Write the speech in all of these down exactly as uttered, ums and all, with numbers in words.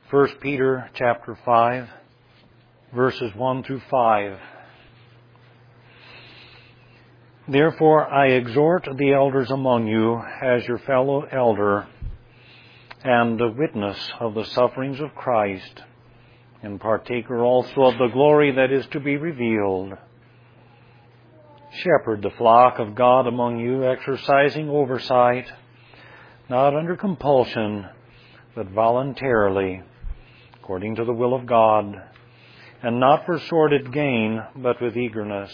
First Peter chapter five, verses one through five. Therefore I exhort the elders among you as your fellow elder and a witness of the sufferings of Christ, and partaker also of the glory that is to be revealed. Shepherd the flock of God among you, exercising oversight, not under compulsion, but voluntarily, according to the will of God, and not for sordid gain, but with eagerness.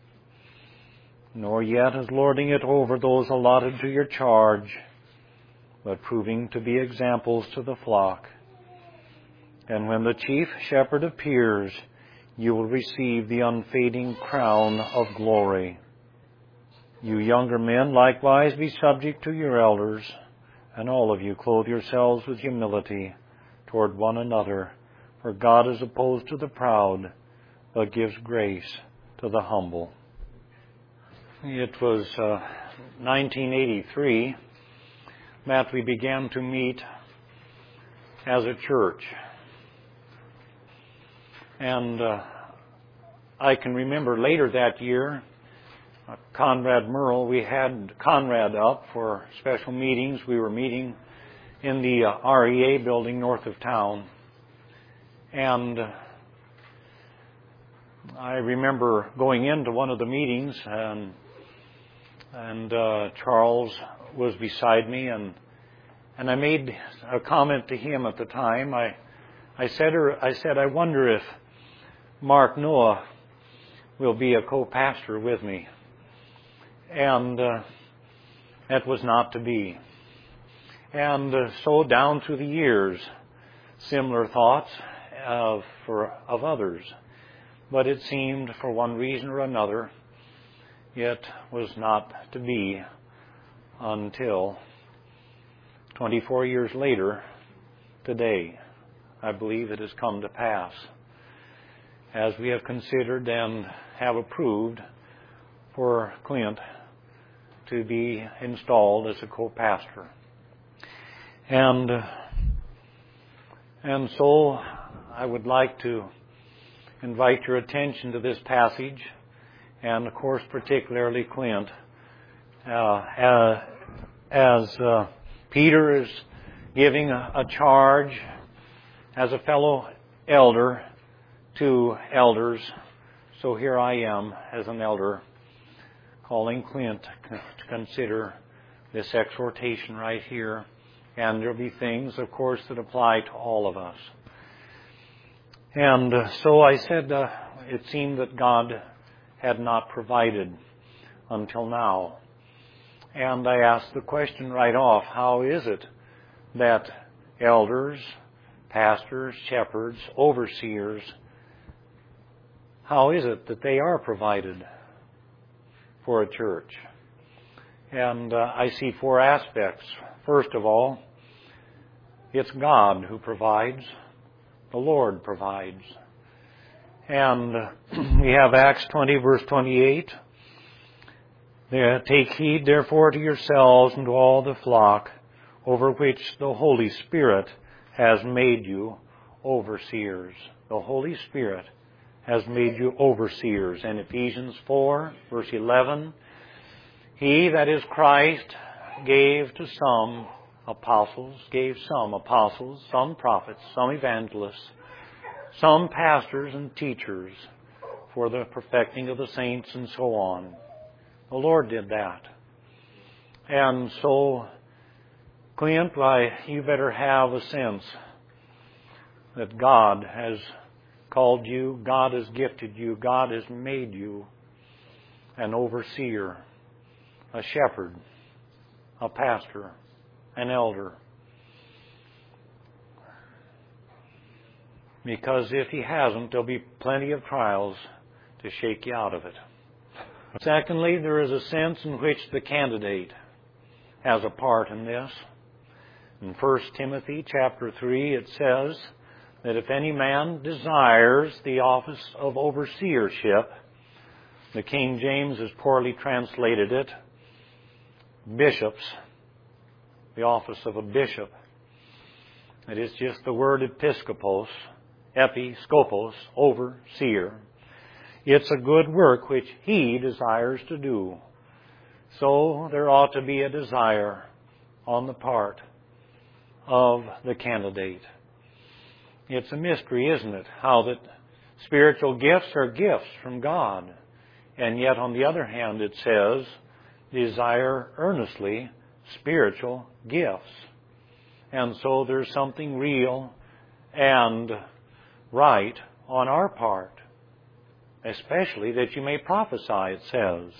Nor yet as lording it over those allotted to your charge, but proving to be examples to the flock. And when the chief shepherd appears, you will receive the unfading crown of glory. You younger men likewise be subject to your elders, and all of you clothe yourselves with humility toward one another, for God is opposed to the proud, but gives grace to the humble. It was uh, nineteen eighty-three that we began to meet as a church. And uh, I can remember later that year, uh, Conrad Merle, we had Conrad up for special meetings. We were meeting in the uh, R E A building north of town. And uh, I remember going into one of the meetings, and and uh, Charles was beside me, and and I made a comment to him at the time. I I said, or, I said, I wonder if Mark Noah will be a co-pastor with me. And uh, that was not to be. And uh, so down through the years, similar thoughts of, for, of others. But it seemed, for one reason or another, it was not to be until twenty-four years later, today, I believe it has come to pass, as we have considered and have approved for Clint to be installed as a co-pastor. And, and so I would like to invite your attention to this passage, and of course particularly Clint, uh, uh, as uh, Peter is giving a, a charge as a fellow elder to elders. So here I am as an elder calling Clint to consider this exhortation right here. And there'll be things, of course, that apply to all of us. And uh, so I said uh, it seemed that God had not provided until now. And I asked the question right off, how is it that elders, pastors, shepherds, overseers, how is it that they are provided for a church? And uh, I see four aspects. First of all, it's God who provides. The Lord provides. And uh, we have Acts twenty, verse twenty-eight. Take heed, therefore, to yourselves and to all the flock over which the Holy Spirit has made you overseers. The Holy Spirit has made you overseers. And Ephesians four, verse eleven, He, that is Christ, gave to some apostles, gave some apostles, some prophets, some evangelists, some pastors and teachers for the perfecting of the saints and so on. The Lord did that. And so, Clint, why, you better have a sense that God has called you, God has gifted you, God has made you an overseer, a shepherd, a pastor, an elder. Because if He hasn't, there'll be plenty of trials to shake you out of it. Secondly, there is a sense in which the candidate has a part in this. In First Timothy chapter three, it says that if any man desires the office of overseership, the King James has poorly translated it, bishops, the office of a bishop. It is just the word episkopos, episkopos, overseer. It's a good work which he desires to do. So there ought to be a desire on the part of the candidate. It's a mystery, isn't it? How that spiritual gifts are gifts from God. And yet on the other hand it says, desire earnestly spiritual gifts. And so there's something real and right on our part. Especially that you may prophesy, it says.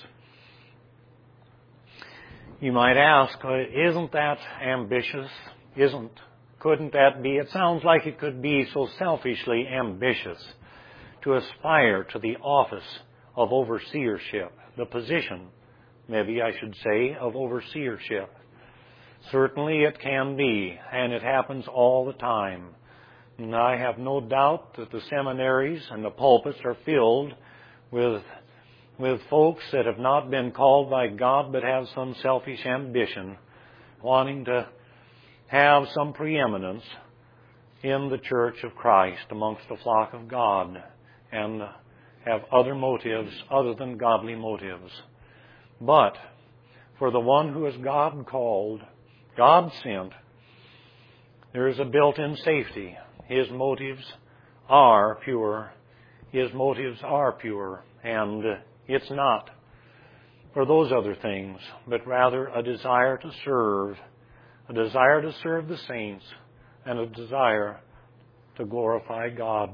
You might ask, isn't that ambitious? Isn't, couldn't that be? It sounds like it could be so selfishly ambitious to aspire to the office of overseership, the position, maybe I should say, of overseership. Certainly it can be, and it happens all the time. And I have no doubt that the seminaries and the pulpits are filled with with folks that have not been called by God but have some selfish ambition, wanting to have some preeminence in the church of Christ amongst the flock of God, and have other motives other than godly motives. But for the one who is God called, God sent, there is a built-in safety. His motives are pure. His motives are pure. And it's not for those other things, but rather a desire to serve, a desire to serve the saints, and a desire to glorify God.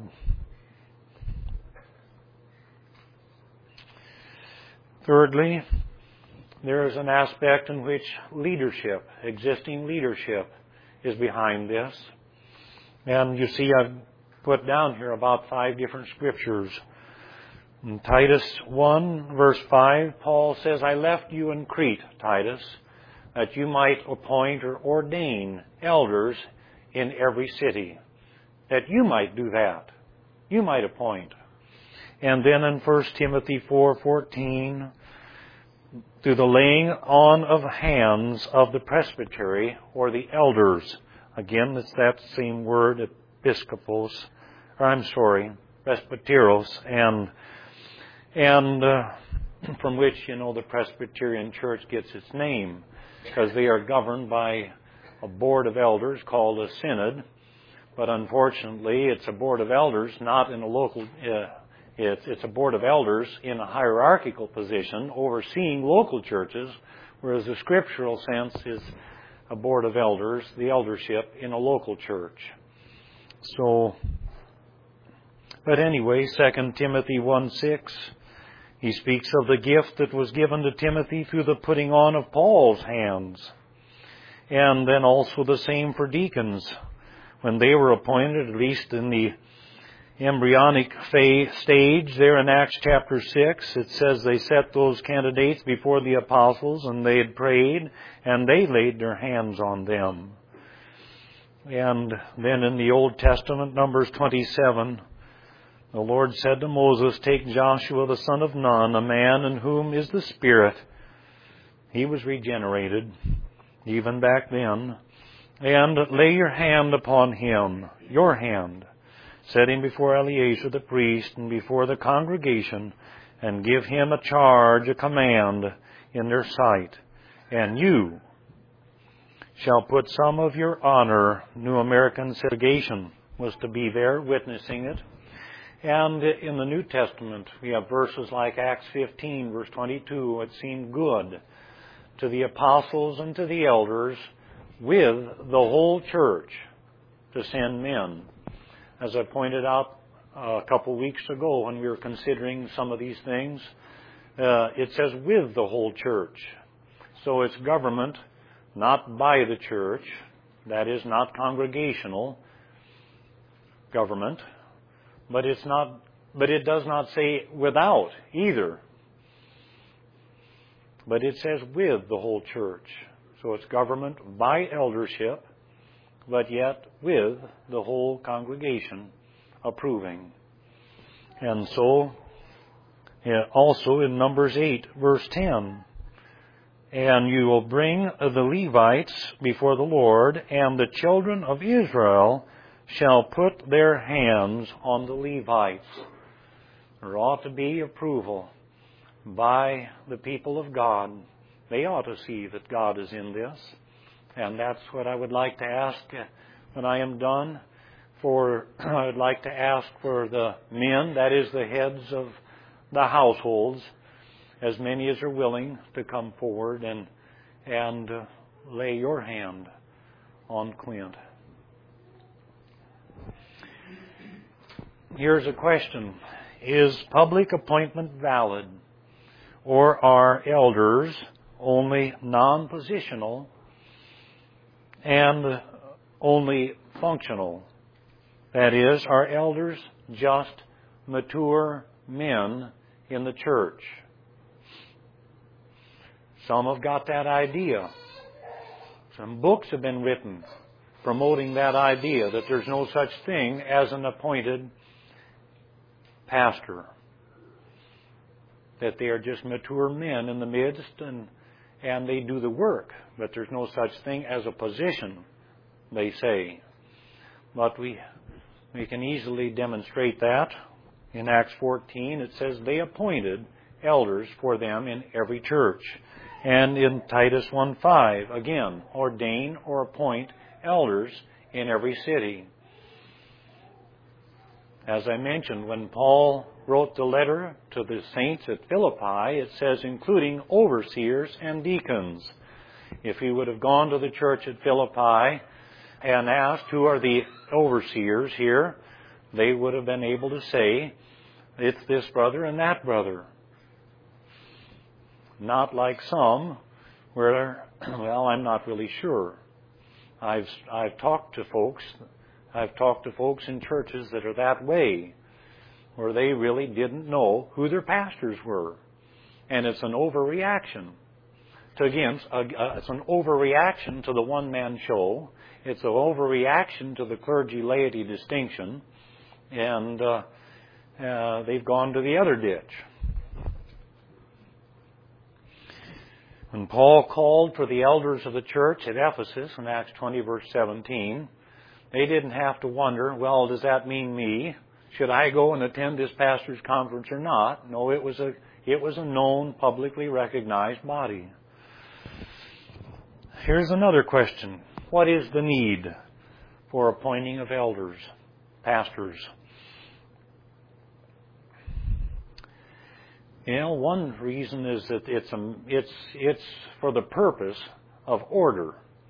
Thirdly, there is an aspect in which leadership, existing leadership, is behind this. And you see, I've put down here about five different scriptures. In Titus one, verse five, Paul says, I left you in Crete, Titus, that you might appoint or ordain elders in every city. That you might do that. You might appoint. And then in First Timothy four fourteen, through the laying on of hands of the presbytery or the elders. Again, it's that same word, episkopos, or I'm sorry, presbyteros, and and uh, from which, you know, the Presbyterian Church gets its name, because they are governed by a board of elders called a synod. But unfortunately, it's a board of elders, not in a local. Uh, it's it's a board of elders in a hierarchical position, overseeing local churches, whereas the scriptural sense is a board of elders, the eldership in a local church. So, but anyway, Second Timothy one six, he speaks of the gift that was given to Timothy through the putting on of Paul's hands. And then also the same for deacons. When they were appointed, at least in the embryonic phase, stage there in Acts chapter six, it says they set those candidates before the apostles, and they had prayed, and they laid their hands on them. And then in the Old Testament, Numbers twenty-seven, the Lord said to Moses, take Joshua the son of Nun, a man in whom is the Spirit. He was regenerated, even back then. And lay your hand upon him, your hand. Set him before Eleazar the priest and before the congregation, and give him a charge, a command in their sight. And you shall put some of your honor. New American segregation was to be there witnessing it. And in the New Testament, we have verses like Acts fifteen, verse twenty-two. It seemed good to the apostles and to the elders with the whole church to send men. As I pointed out a couple weeks ago when we were considering some of these things, uh, it says with the whole church. So it's government, not by the church. That is not congregational government. But it's not. But it does not say without either. But it says with the whole church. So it's government by eldership, but yet with the whole congregation approving. And so, yeah, also in Numbers eight, verse ten, And you will bring the Levites before the Lord, and the children of Israel shall put their hands on the Levites. There ought to be approval by the people of God. They ought to see that God is in this. And that's what I would like to ask when I am done. For I would like to ask for the men, that is the heads of the households, as many as are willing to come forward and and uh, lay your hand on Clint. Here's a question. Is public appointment valid, or are elders only non-positional and only functional? That is, are elders just mature men in the church? Some have got that idea. Some books have been written promoting that idea that there's no such thing as an appointed pastor. That they are just mature men in the midst and, and they do the work. But there's no such thing as a position, they say. But we, we can easily demonstrate that. In Acts fourteen, it says they appointed elders for them in every church. And in Titus one five, again, ordain or appoint elders in every city. As I mentioned, when Paul wrote the letter to the saints at Philippi, it says including overseers and deacons. If he would have gone to the church at Philippi and asked who are the overseers here, they would have been able to say, it's this brother and that brother. Not like some where, well, I'm not really sure. I've I've talked to folks, I've talked to folks in churches that are that way, where they really didn't know who their pastors were. And it's an overreaction. To against, uh, it's an overreaction to the one-man show. It's an overreaction to the clergy-laity distinction. And uh, uh, they've gone to the other ditch. When Paul called for the elders of the church at Ephesus in Acts twenty, verse seventeen, they didn't have to wonder, well, does that mean me? Should I go and attend this pastor's conference or not? No, it was a it was a known, publicly recognized body. Here's another question. What is the need for appointing of elders, pastors? You know, one reason is that it's a, it's it's for the purpose of order.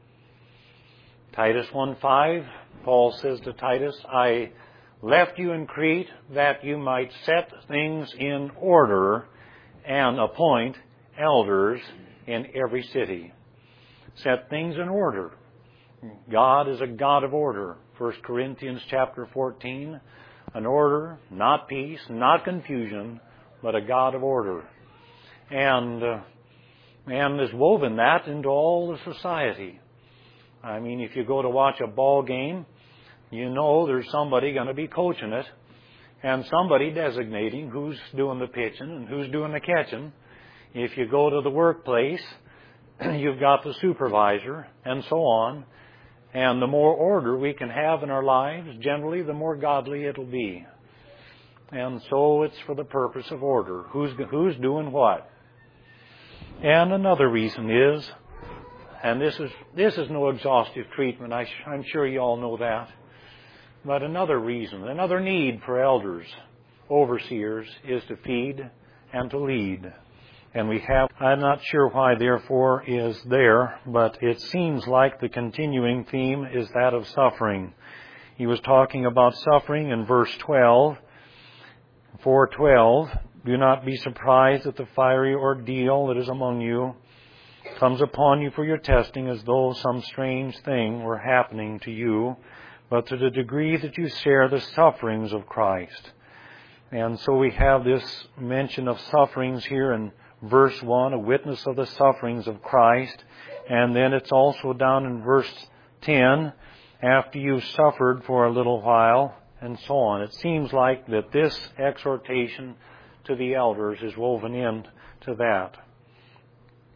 Titus one five, Paul says to Titus, I left you in Crete that you might set things in order and appoint elders in every city. Set things in order. God is a God of order. First Corinthians chapter fourteen, an order, not peace, not confusion, but a God of order. And uh, and has woven that into all the society. I mean, if you go to watch a ball game, you know there's somebody going to be coaching it and somebody designating who's doing the pitching and who's doing the catching. If you go to the workplace, you've got the supervisor and so on. And the more order we can have in our lives, generally, the more godly it'll be. And so it's for the purpose of order. Who's who's doing what? And another reason is, and this is this is no exhaustive treatment, I, I'm sure you all know that, but another reason, another need for elders, overseers, is to feed and to lead. And we have, I'm not sure why therefore is there, but it seems like the continuing theme is that of suffering. He was talking about suffering in verse twelve. four twelve, do not be surprised at the fiery ordeal that is among you comes upon you for your testing as though some strange thing were happening to you, but to the degree that you share the sufferings of Christ. And so we have this mention of sufferings here in verse one, a witness of the sufferings of Christ. And then it's also down in verse ten, after you've suffered for a little while, and so on. It seems like that this exhortation to the elders is woven into that.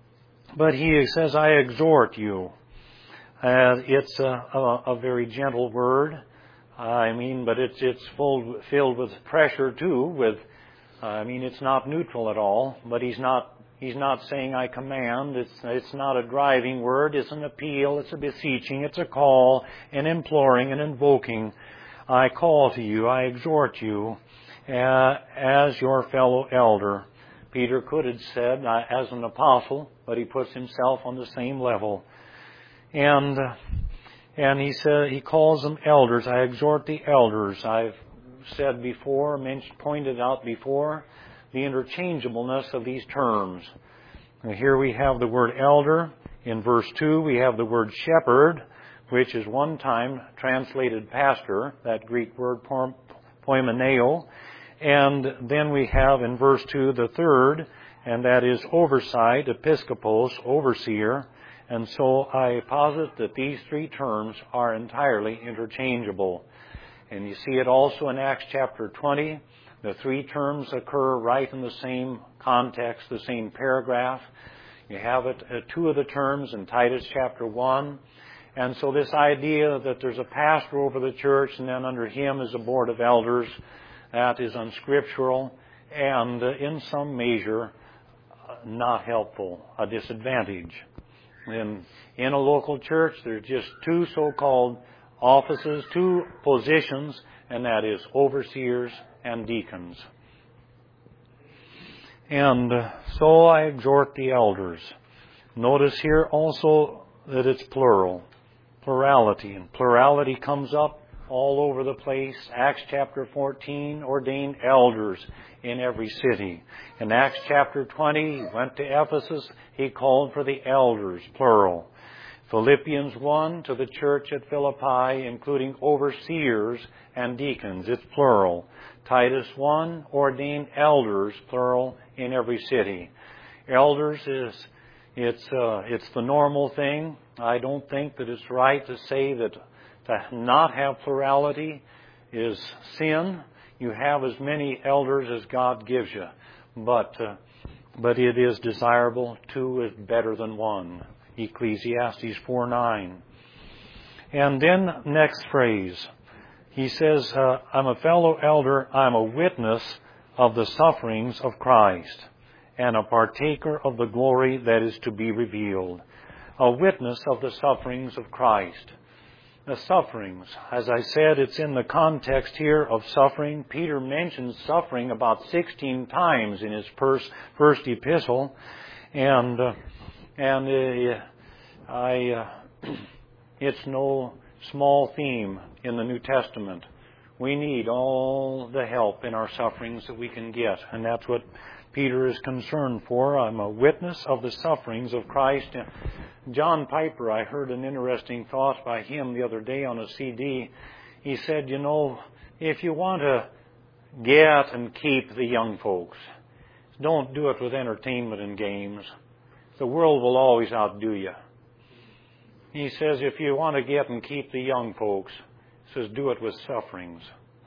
But he says, I exhort you. Uh, it's a, a, a very gentle word. I mean, but it's it's full, filled with pressure too. With, uh, I mean, it's not neutral at all. But he's not he's not saying I command. It's it's not a driving word. It's an appeal. It's a beseeching. It's a call, an imploring, an invoking. I call to you. I exhort you, uh, as your fellow elder. Peter could have said uh, as an apostle, but he puts himself on the same level. And uh, and he said he calls them elders. I exhort the elders. I've said before, mentioned, pointed out before, the interchangeableness of these terms. Now here we have the word elder. In verse two, we have the word shepherd, which is one time translated pastor, that Greek word poimeneo. And then we have in verse two the third, and that is oversight, episkopos, overseer. And so I posit that these three terms are entirely interchangeable. And you see it also in Acts chapter twenty. The three terms occur right in the same context, the same paragraph. You have it, uh, two of the terms in Titus chapter one. And so this idea that there's a pastor over the church and then under him is a board of elders, that is unscriptural and uh, in some measure uh, not helpful, a disadvantage. In, in a local church, there's just two so-called offices, two positions, and that is overseers and deacons. And uh, so I exhort the elders. Notice here also that it's plural, plurality. And plurality comes up all over the place. Acts chapter fourteen ordained elders in every city. In Acts chapter twenty, he went to Ephesus, he called for the elders, plural. Philippians one, to the church at Philippi, including overseers and deacons, it's plural. Titus one, ordained elders, plural, in every city. Elders is, it's, uh, it's the normal thing. I don't think that it's right to say that to not have plurality is sin. You have as many elders as God gives you. But, uh, but it is desirable. Two is better than one. Ecclesiastes four nine. And then next phrase. He says, uh, I'm a fellow elder. I'm a witness of the sufferings of Christ and a partaker of the glory that is to be revealed. A witness of the sufferings of Christ. The sufferings, as I said, it's in the context here of suffering. Peter mentions suffering about sixteen times in his first, first epistle. And, uh, and uh, I, uh, it's no small theme in the New Testament. We need all the help in our sufferings that we can get. And that's what Peter is concerned for. I'm a witness of the sufferings of Christ. John Piper, I heard an interesting thought by him the other day on a C D. He said, you know, if you want to get and keep the young folks, don't do it with entertainment and games. The world will always outdo you. He says, if you want to get and keep the young folks, he says, do it with sufferings.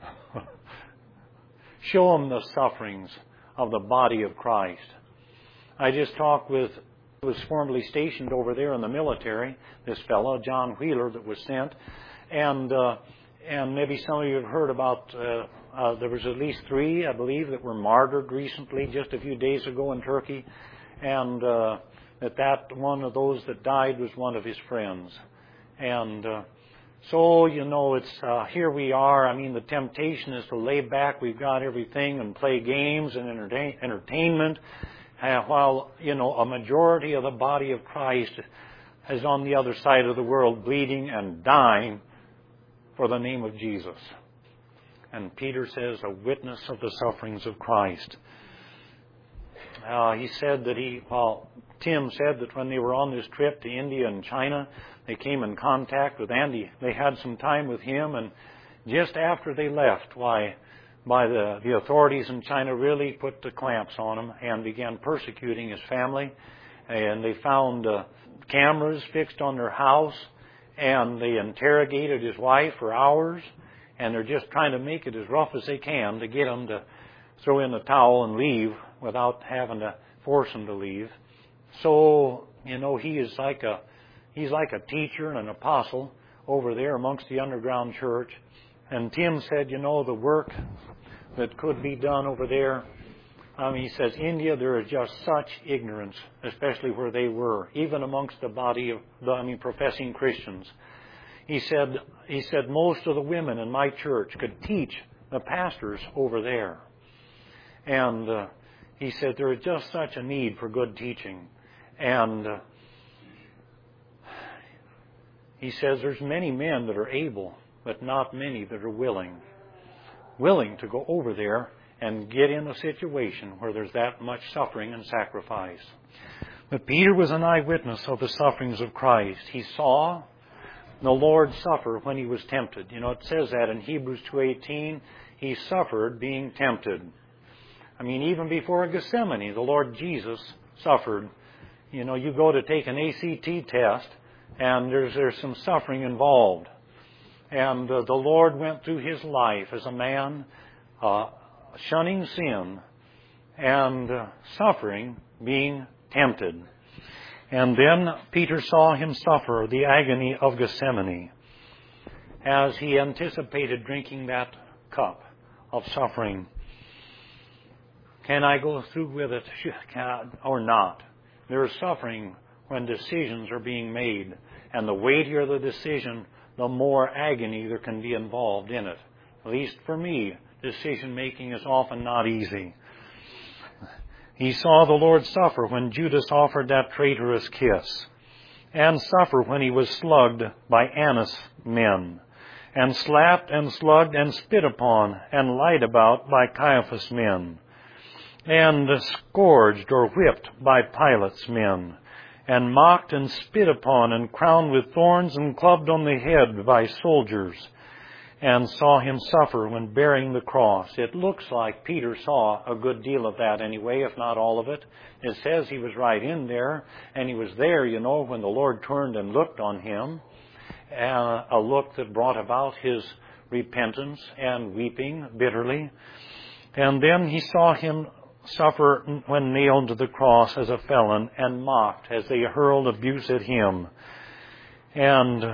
Show them the sufferings of the body of Christ. I just talked with, was formerly stationed over there in the military, this fellow, John Wheeler, that was sent. And uh, and maybe some of you have heard about, uh, uh, there was at least three, I believe, that were martyred recently, just a few days ago in Turkey. And uh, that that one of those that died was one of his friends. And uh, so, you know, it's uh, here we are. I mean, the temptation is to lay back. We've got everything and play games and entertain, entertainment. Uh, while, you know, a majority of the body of Christ is on the other side of the world bleeding and dying for the name of Jesus. And Peter says, a witness of the sufferings of Christ. Uh, he said that he, well, Tim said that when they were on this trip to India and China, they came in contact with Andy. They had some time with him, and just after they left, why, by the, the authorities in China really put the clamps on him and began persecuting his family. And they found uh, cameras fixed on their house, and they interrogated his wife for hours, and they're just trying to make it as rough as they can to get him to throw in the towel and leave without having to force him to leave. So you know, he is like a, he's like a teacher and an apostle over there amongst the underground church. And Tim said, you know, the work that could be done over there, I mean, he says, India, there is just such ignorance, especially where they were, even amongst the body of, the, I mean, professing Christians. He said, he said, most of the women in my church could teach the pastors over there. And uh, he said, there is just such a need for good teaching. And uh, he says, there's many men that are able, but not many that are willing. Willing to go over there and get in a situation where there's that much suffering and sacrifice. But Peter was an eyewitness of the sufferings of Christ. He saw the Lord suffer when he was tempted. You know, it says that in Hebrews two eighteen, he suffered being tempted. I mean, even before Gethsemane, the Lord Jesus suffered. You know, you go to take an A C T test, and there's there's some suffering involved. And uh, the Lord went through his life as a man, uh, shunning sin and uh, suffering, being tempted. And then Peter saw him suffer the agony of Gethsemane as he anticipated drinking that cup of suffering. Can I go through with it or not? There is suffering when decisions are being made. And the weightier the decision, the more agony there can be involved in it. At least for me, decision making is often not easy. He saw the Lord suffer when Judas offered that traitorous kiss, and suffer when he was slugged by Annas men, and slapped and slugged and spit upon and lied about by Caiaphas men, and scourged or whipped by Pilate's men, and mocked and spit upon and crowned with thorns and clubbed on the head by soldiers, and saw him suffer when bearing the cross. It looks like Peter saw a good deal of that anyway, if not all of it. It says he was right in there, and he was there, you know, when the Lord turned and looked on him, uh, a look that brought about his repentance and weeping bitterly. And then he saw him suffer when nailed to the cross as a felon and mocked as they hurled abuse at him. And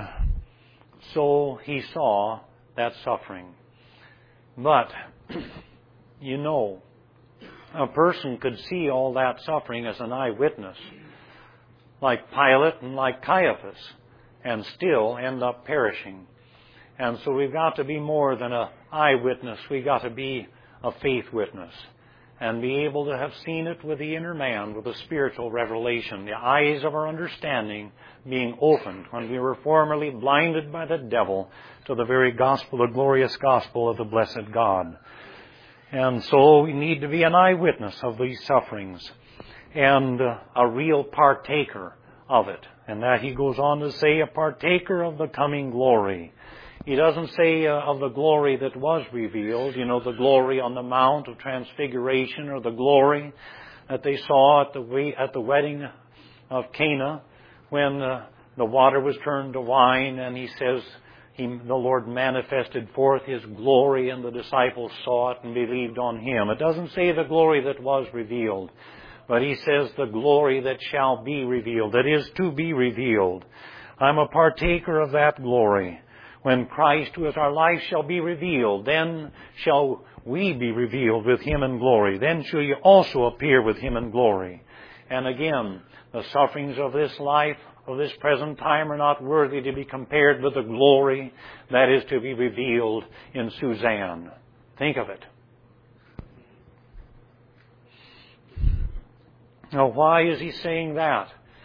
so he saw that suffering. But, you know, a person could see all that suffering as an eyewitness, like Pilate and like Caiaphas, and still end up perishing. And so we've got to be more than an eyewitness. We've got to be a faith witness and be able to have seen it with the inner man, with the spiritual revelation, the eyes of our understanding being opened when we were formerly blinded by the devil to the very gospel, the glorious gospel of the blessed God. And so we need to be an eyewitness of these sufferings and uh, a real partaker of it. And that he goes on to say, a partaker of the coming glory. He doesn't say uh, of the glory that was revealed, you know, the glory on the Mount of Transfiguration, or the glory that they saw at the we- at the wedding of Cana when uh, the water was turned to wine, and he says he, the Lord manifested forth his glory, and the disciples saw it and believed on him. It doesn't say the glory that was revealed, but he says the glory that shall be revealed, that is to be revealed. I'm a partaker of that glory. When Christ, who is our life, shall be revealed, then shall we be revealed with him in glory. Then shall you also appear with him in glory. And again, the sufferings of this life, of this present time, are not worthy to be compared with the glory that is to be revealed in Suzanne. Think of it. Now, why is he saying that?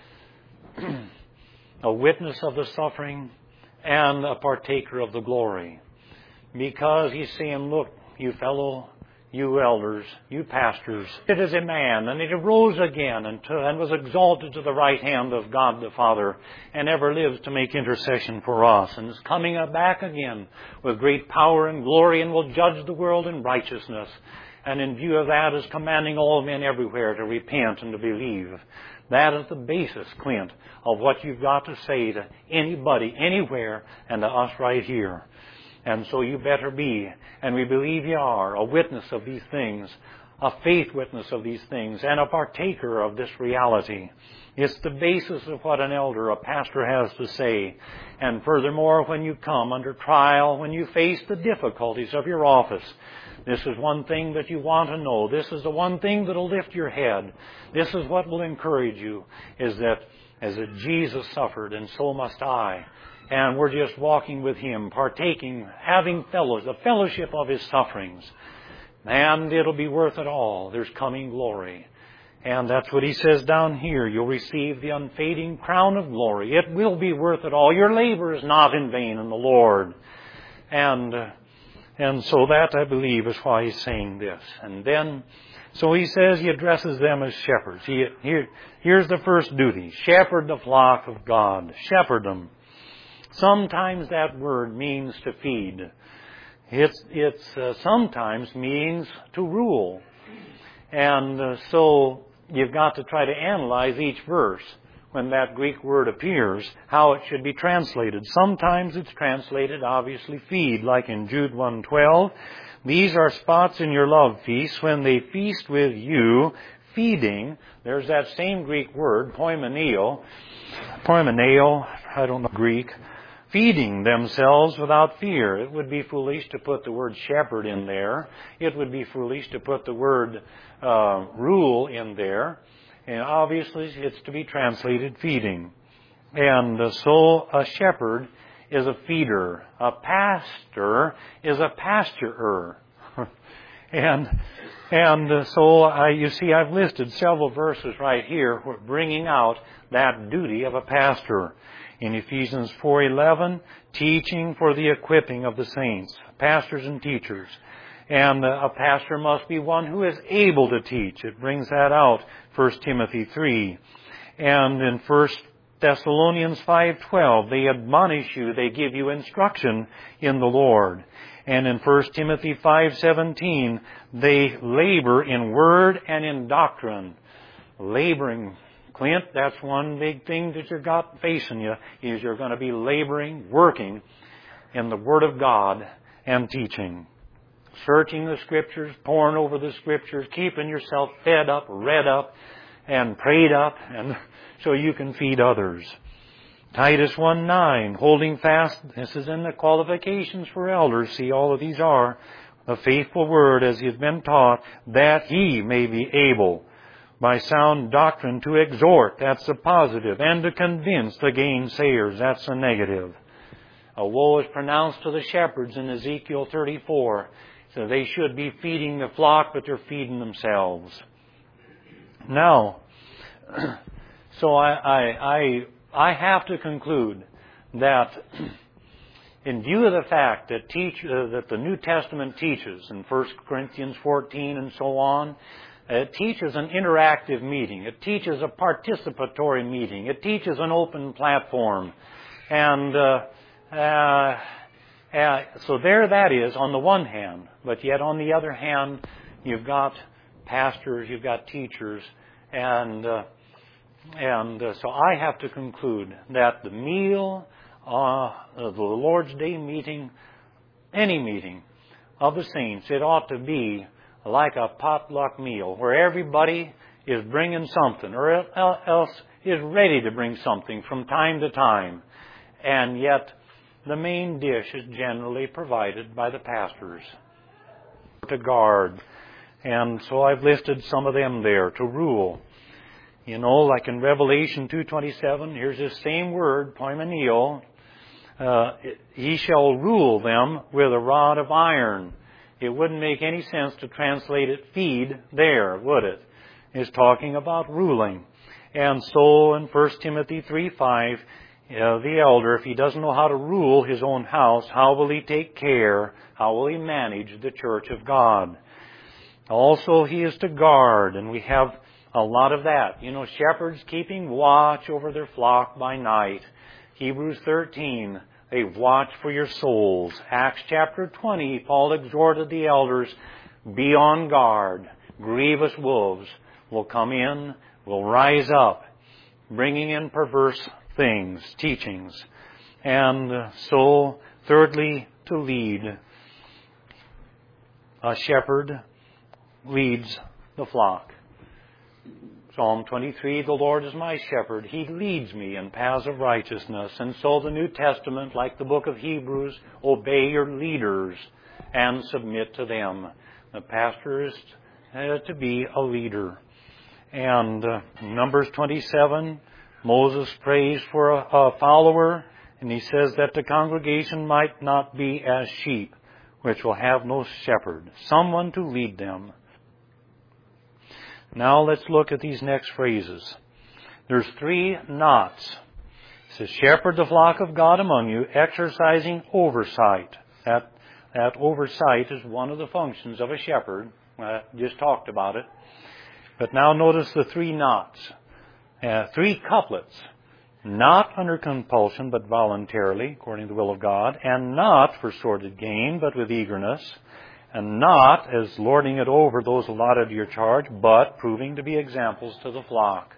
A witness of the suffering and a partaker of the glory. Because he's saying, look, you fellow, you elders, you pastors, it is a man, and it arose again and, to, and was exalted to the right hand of God the Father, and ever lives to make intercession for us, and is coming back again with great power and glory, and will judge the world in righteousness. And in view of that, is commanding all men everywhere to repent and to believe. That is the basis, Clint, of what you've got to say to anybody, anywhere, and to us right here. And so you better be, and we believe you are, a witness of these things, a faith witness of these things and a partaker of this reality. It's the basis of what an elder, a pastor, has to say. And furthermore, when you come under trial, when you face the difficulties of your office, this is one thing that you want to know. This is the one thing that will lift your head. This is what will encourage you, is that as that Jesus suffered, and so must I. And we're just walking with Him, partaking, having fellowship, the fellowship of His sufferings. And it'll be worth it all. There's coming glory. And that's what He says down here. You'll receive the unfading crown of glory. It will be worth it all. Your labor is not in vain in the Lord. And uh, and so that, I believe, is why He's saying this. And then, so He says He addresses them as shepherds. He, here, here's the first duty. Shepherd the flock of God. Shepherd them. Sometimes that word means to feed. It's, it's uh, sometimes means to rule. And uh, so you've got to try to analyze each verse when that Greek word appears, how it should be translated. Sometimes it's translated, obviously, feed, like in Jude one twelve. These are spots in your love feasts when they feast with you, feeding. There's that same Greek word, poimeneo. Poimeneo, I don't know Greek. Feeding themselves without fear. It would be foolish to put the word shepherd in there. It would be foolish to put the word uh, rule in there. And obviously it's to be translated feeding. And uh, so a shepherd is a feeder. A pastor is a pasturer. and and uh, so I, you see I've listed several verses right here bringing out that duty of a pastor. In Ephesians four eleven, teaching for the equipping of the saints, pastors and teachers. And a pastor must be one who is able to teach. It brings that out, First Timothy three. And in First Thessalonians five twelve, they admonish you, they give you instruction in the Lord. And in First Timothy five seventeen, they labor in word and in doctrine. Laboring, Clint, that's one big thing that you've got facing you, is you're going to be laboring, working in the Word of God and teaching. Searching the Scriptures, poring over the Scriptures, keeping yourself fed up, read up, and prayed up, and so you can feed others. Titus one nine, holding fast, this is in the qualifications for elders, see all of these are, the faithful word as he has been taught, that he may be able by sound doctrine to exhort, that's the positive, and to convince the gainsayers, that's the negative. A woe is pronounced to the shepherds in Ezekiel thirty-four. So they should be feeding the flock, but they're feeding themselves. Now, so I, I, I, I have to conclude that in view of the fact that teach, uh, that the New Testament teaches in First Corinthians fourteen and so on, it teaches an interactive meeting. It teaches a participatory meeting. It teaches an open platform. And uh, uh, uh, so there that is on the one hand. But yet on the other hand, you've got pastors, you've got teachers. And, uh, and uh, so I have to conclude that the meal, uh, the Lord's Day meeting, any meeting of the saints, it ought to be like a potluck meal where everybody is bringing something or else is ready to bring something from time to time. And yet the main dish is generally provided by the pastors to guard. And so I've listed some of them there, to rule. You know, like in Revelation two twenty-seven, here's this same word, poimeneo. Uh, he shall rule them with a rod of iron. It wouldn't make any sense to translate it feed there, would it? It's talking about ruling. And so in First Timothy three five, uh, the elder, if he doesn't know how to rule his own house, how will he take care? How will he manage the church of God? Also, he is to guard, and we have a lot of that. You know, shepherds keeping watch over their flock by night. Hebrews thirteen, they watch for your souls. Acts chapter twenty, Paul exhorted the elders, be on guard. Grievous wolves will come in, will rise up, bringing in perverse things, teachings. And so, thirdly, to lead. A shepherd leads the flock. Psalm twenty-three, the Lord is my shepherd. He leads me in paths of righteousness. And so the New Testament, like the book of Hebrews, obey your leaders and submit to them. The pastor is uh, to be a leader. And uh, Numbers twenty-seven, Moses prays for a, a follower, and he says that the congregation might not be as sheep, which will have no shepherd, someone to lead them. Now let's look at these next phrases. There's three nots. It says, shepherd the flock of God among you, exercising oversight. That, that oversight is one of the functions of a shepherd. I just talked about it. But now notice the three nots. Uh, three couplets. Not under compulsion, but voluntarily, according to the will of God. And not for sordid gain, but with eagerness. And not as lording it over those allotted to your charge, but proving to be examples to the flock.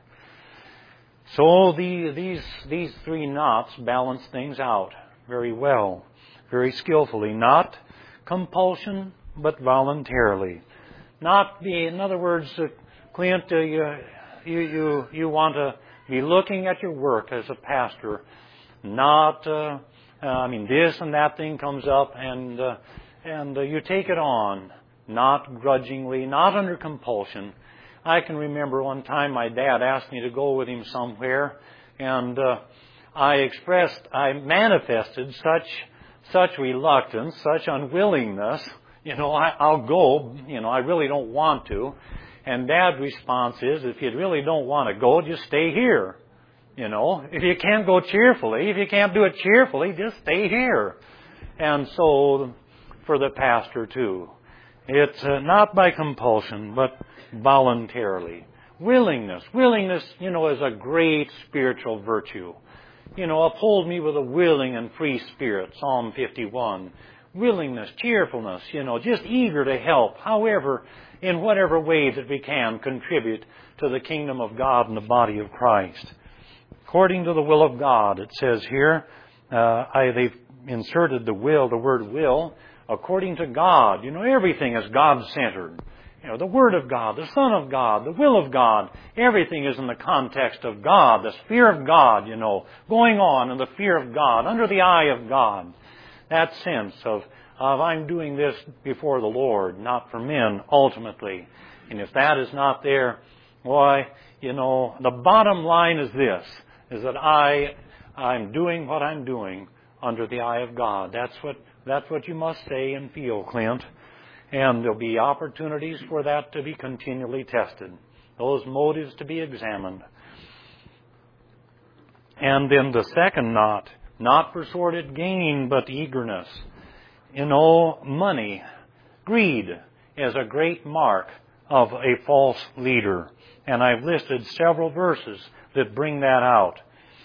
So the, these, these three knots balance things out very well, very skillfully. Not compulsion, but voluntarily. Not be, in other words, uh, Clint, uh, you, you, you, you want to be looking at your work as a pastor. Not, uh, uh, I mean, this and that thing comes up and... Uh, And uh, you take it on, not grudgingly, not under compulsion. I can remember one time my dad asked me to go with him somewhere, and uh, I expressed, I manifested such such reluctance, such unwillingness. You know, I, I'll go. You know, I really don't want to. And Dad's response is, if you really don't want to go, just stay here. You know, if you can't go cheerfully, if you can't do it cheerfully, just stay here. And so, for the pastor too, it's uh, not by compulsion, but voluntarily. Willingness. Willingness, you know, is a great spiritual virtue. You know, uphold me with a willing and free spirit, Psalm fifty-one. Willingness, cheerfulness, you know, just eager to help, however, in whatever way that we can contribute to the kingdom of God and the body of Christ. According to the will of God, it says here, uh, I, they've inserted the will, the word will, according to God. You know, everything is God-centered. You know, the Word of God, the Son of God, the will of God, everything is in the context of God, the fear of God, you know, going on in the fear of God, under the eye of God. That sense of, of I'm doing this before the Lord, not for men, ultimately. And if that is not there, why, you know, the bottom line is this, is that I, I'm doing what I'm doing under the eye of God. That's what, that's what you must say and feel, Clint. And there'll be opportunities for that to be continually tested. Those motives to be examined. And then the second knot, not for sordid gain, but eagerness. You know, money, greed is a great mark of a false leader. And I've listed several verses that bring that out.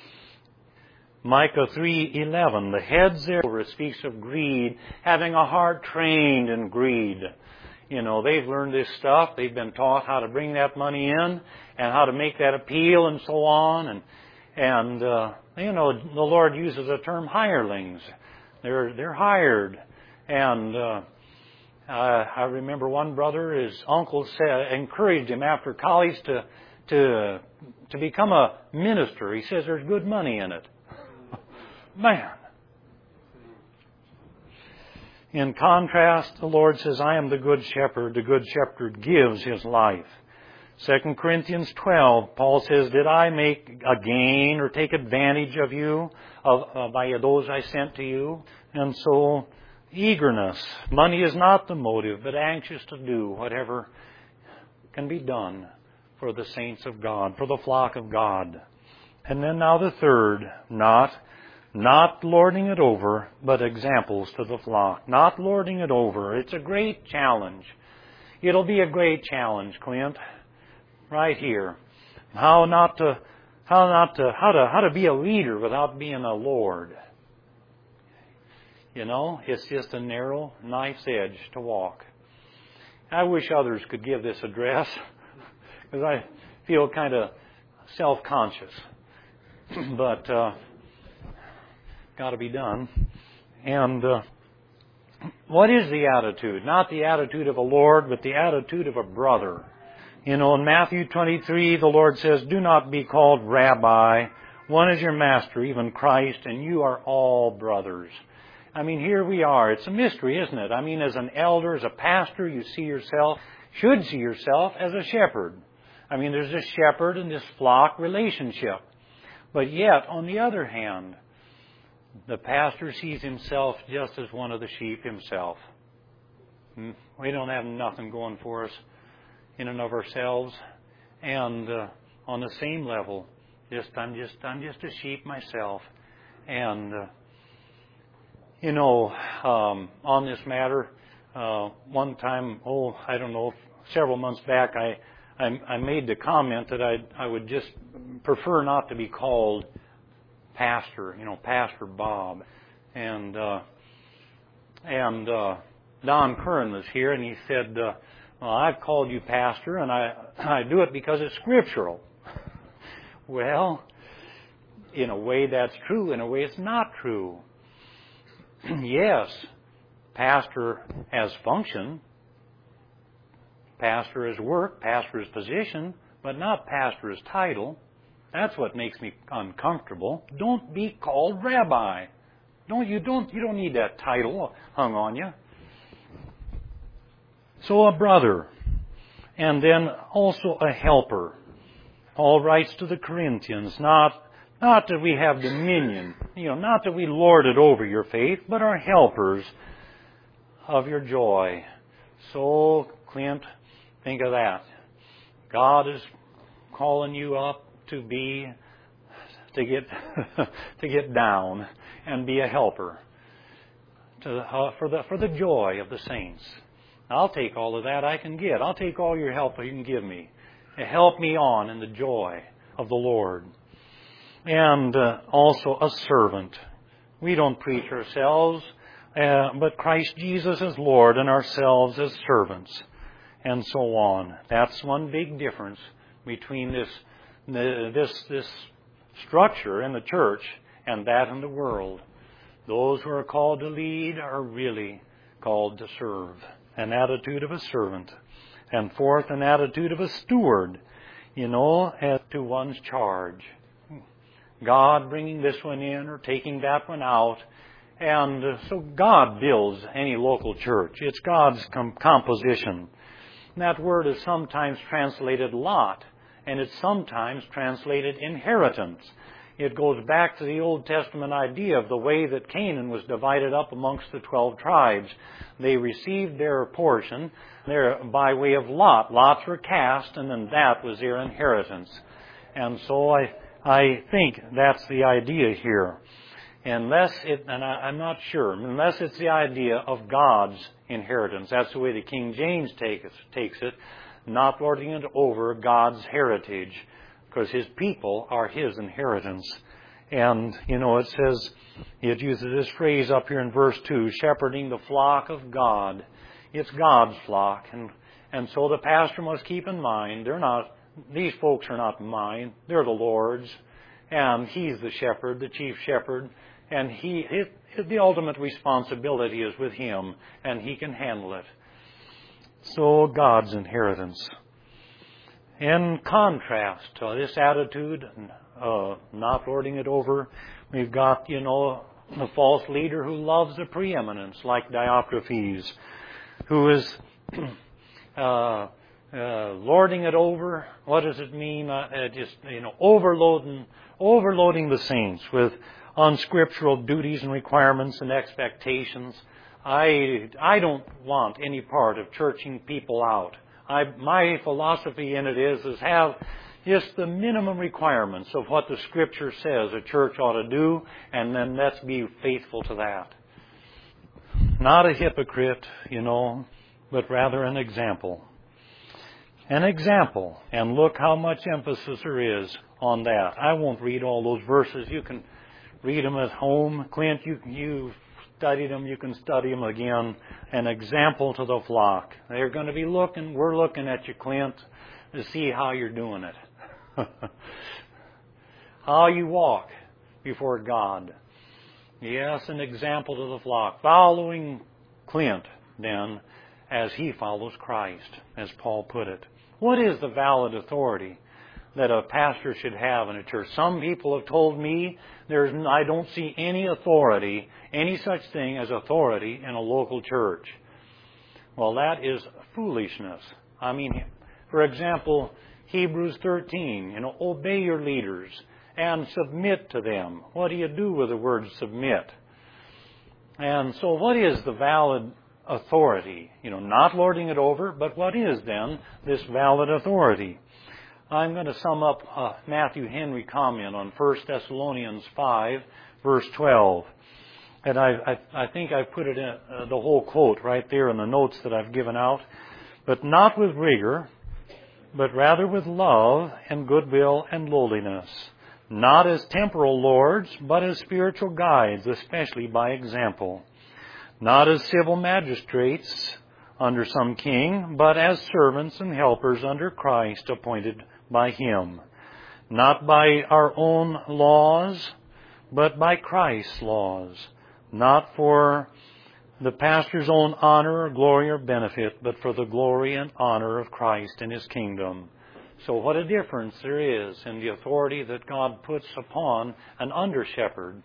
Micah three eleven, the heads there, it speaks of greed, having a heart trained in greed. You know, they've learned this stuff. They've been taught how to bring that money in and how to make that appeal and so on. And, and uh, you know, the Lord uses the term hirelings. They're, they're hired. And uh, uh, I remember one brother, his uncle said, encouraged him after college to, to, to become a minister. He says there's good money in it. Man. In contrast, the Lord says, I am the good shepherd. The good shepherd gives his life. Second Corinthians twelve, Paul says, did I make a gain or take advantage of you of, uh, by those I sent to you? And so, eagerness. Money is not the motive, but anxious to do whatever can be done for the saints of God, for the flock of God. And then now the third, not Not lording it over, but examples to the flock. Not lording it over. It's a great challenge. It'll be a great challenge, Clint. Right here. How not to, how not to, how to, how to be a leader without being a lord. You know, it's just a narrow knife's edge to walk. I wish others could give this address, because I feel kind of self-conscious. But, uh, got to be done. And uh, what is the attitude? Not the attitude of a Lord, but the attitude of a brother. You know, in Matthew twenty-three, the Lord says, do not be called Rabbi. One is your master, even Christ, and you are all brothers. I mean, here we are. It's a mystery, isn't it? I mean, as an elder, as a pastor, you see yourself, should see yourself as a shepherd. I mean, there's this shepherd and this flock relationship. But yet, on the other hand, the pastor sees himself just as one of the sheep himself. We don't have nothing going for us in and of ourselves. And uh, on the same level, just I'm just I'm just a sheep myself. And uh, you know, um, on this matter, uh, one time, oh, I don't know, several months back, I. I, I made the comment that I I would just prefer not to be called pastor, you know, Pastor Bob, and uh, and uh, Don Curran was here, and he said, uh, "Well, I've called you pastor, and I I do it because it's scriptural." Well, in a way that's true. In a way, it's not true. Yes, pastor has function. Pastor is work, pastor is position, but not pastor is title. That's what makes me uncomfortable. Don't be called rabbi. Don't you don't you don't need that title hung on you. So a brother, and then also a helper. Paul writes to the Corinthians, not not that we have dominion, you know, not that we lord it over your faith, but are helpers of your joy. So, Clint, think of that. God is calling you up to be, to get, to get down and be a helper to, uh, for the for the joy of the saints. I'll take all of that I can get. I'll take all your help that you can give me. Help me on in the joy of the Lord. And uh, also a servant. We don't preach ourselves, uh, but Christ Jesus as Lord and ourselves as servants. And so on. That's one big difference between this this this structure in the church and that in the world. Those who are called to lead are really called to serve. An attitude of a servant. And fourth, an attitude of a steward, you know, as to one's charge. God bringing this one in or taking that one out. And so God builds any local church. It's God's com- composition. That word is sometimes translated lot, and it's sometimes translated inheritance. It goes back to the Old Testament idea of the way that Canaan was divided up amongst the twelve tribes. They received their portion there by way of lot. Lots were cast, and then that was their inheritance. And so I, I think that's the idea here. Unless it, and I, I'm not sure, unless it's the idea of God's inheritance. That's the way the King James takes, takes it, not lording it over God's heritage, because His people are His inheritance. And, you know, it says, it uses this phrase up here in verse two, shepherding the flock of God. It's God's flock. And, and so the pastor must keep in mind, they're not, these folks are not mine, they're the Lord's. And He's the shepherd, the chief shepherd. And he, it, the ultimate responsibility is with Him, and He can handle it. So, God's inheritance. In contrast to this attitude, uh, not lording it over, we've got, you know, a false leader who loves the preeminence, like Diotrephes, who is uh, uh, lording it over. What does it mean? Uh, uh, just, you know, overloading, overloading the saints with unscriptural duties and requirements and expectations. I I don't want any part of churching people out. I my philosophy in it is is have just the minimum requirements of what the Scripture says a church ought to do, and then let's be faithful to that. Not a hypocrite, you know, but rather an example. An example, and look how much emphasis there is on that. I won't read all those verses. You can read them at home. Clint, you you studied them. You can study them again. An example to the flock. They're going to be looking. We're looking at you, Clint, to see how you're doing it. How you walk before God. Yes, an example to the flock. Following Clint, then, as he follows Christ, as Paul put it. What is the valid authority that a pastor should have in a church? Some people have told me there's, I don't see any authority, any such thing as authority in a local church. Well, that is foolishness. I mean, for example, Hebrews thirteen, you know, obey your leaders and submit to them. What do you do with the word submit? And so what is the valid authority? You know, not lording it over, but what is then this valid authority? I'm going to sum up uh, Matthew Henry comment on First Thessalonians five, verse twelve. And I, I, I think I've put it in, uh, the whole quote right there in the notes that I've given out. But not with rigor, but rather with love and goodwill and lowliness. Not as temporal lords, but as spiritual guides, especially by example. Not as civil magistrates under some king, but as servants and helpers under Christ appointed by Him. Not by our own laws, but by Christ's laws. Not for the pastor's own honor or glory or benefit, but for the glory and honor of Christ and His kingdom. So what a difference there is in the authority that God puts upon an under-shepherd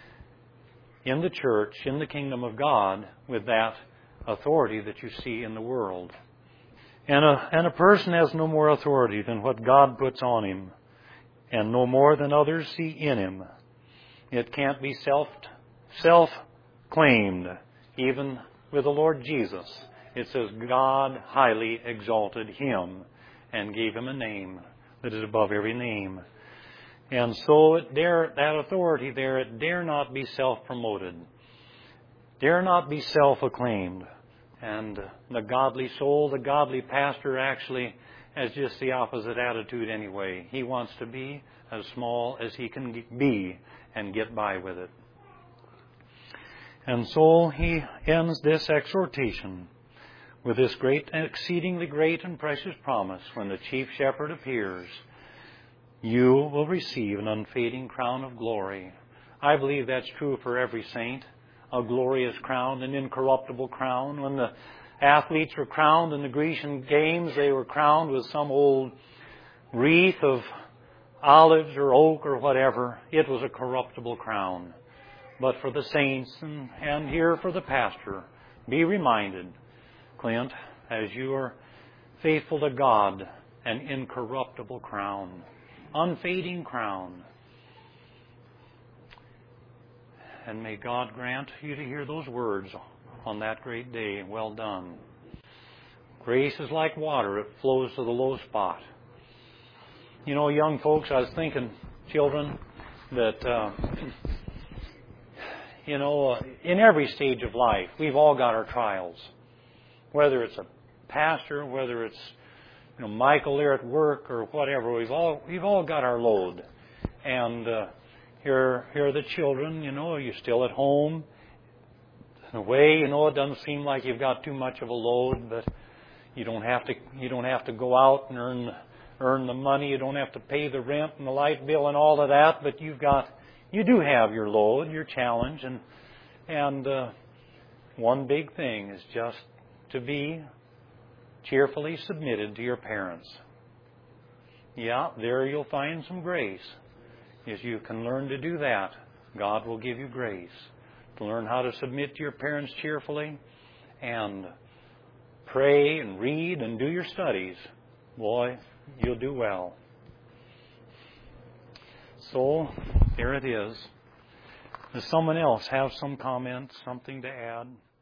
in the church, in the kingdom of God, with that authority that you see in the world. And a, and a person has no more authority than what God puts on him, and no more than others see in him. It can't be self, self-claimed, even with the Lord Jesus. It says God highly exalted Him and gave Him a name that is above every name. And so it dare, that authority there, it dare not be self-promoted, dare not be self-acclaimed. And the godly soul, the godly pastor actually has just the opposite attitude anyway. He wants to be as small as he can be and get by with it. And so he ends this exhortation with this great, exceedingly great and precious promise. When the chief shepherd appears, you will receive an unfading crown of glory. I believe that's true for every saint. A glorious crown, an incorruptible crown. When the athletes were crowned in the Grecian games, they were crowned with some old wreath of olives or oak or whatever. It was a corruptible crown. But for the saints and, and here for the pastor, be reminded, Clint, as you are faithful to God, an incorruptible crown, unfading crown. And may God grant you to hear those words on that great day. Well done. Grace is like water. It flows to the low spot. You know, young folks, I was thinking, children, that, uh, you know, uh, in every stage of life, we've all got our trials. Whether it's a pastor, whether it's, you know, Michael there at work or whatever, we've all, we've all got our load. And, uh, Here, here are the children, you know, you're still at home. In a way, you know, it doesn't seem like you've got too much of a load, but you don't have to, you don't have to go out and earn, earn the money. You don't have to pay the rent and the light bill and all of that, but you've got, you do have your load, your challenge, and, and, uh, one big thing is just to be cheerfully submitted to your parents. Yeah, there you'll find some grace. If you can learn to do that, God will give you grace to learn how to submit to your parents cheerfully and pray and read and do your studies. Boy, you'll do well. So, there it is. Does someone else have some comments, something to add?